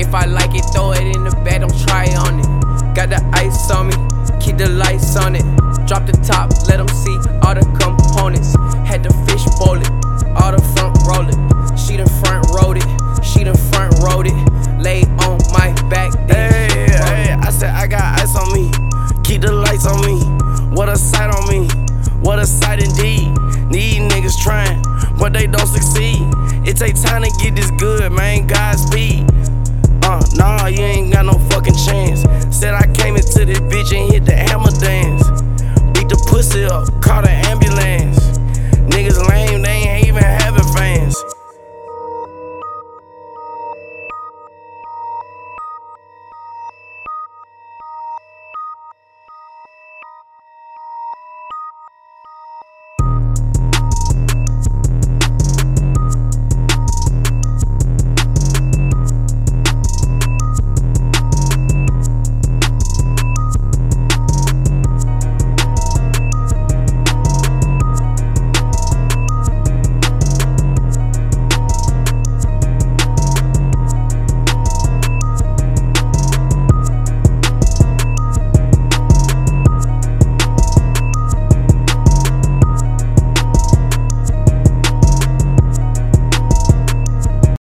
If I like it, throw it in the bag, don't try it on it. Got the ice on me, keep the lights on it. Drop the top, let them see all the components. Had the fish bowl it, all the front roll it. She done front rolled it, she done front rolled it. Lay on my back, hey, I said I got ice on me, keep the lights on me. What a sight on me, what a sight indeed. These niggas trying, but they don't succeed. It take time to get this good, man, Godspeed.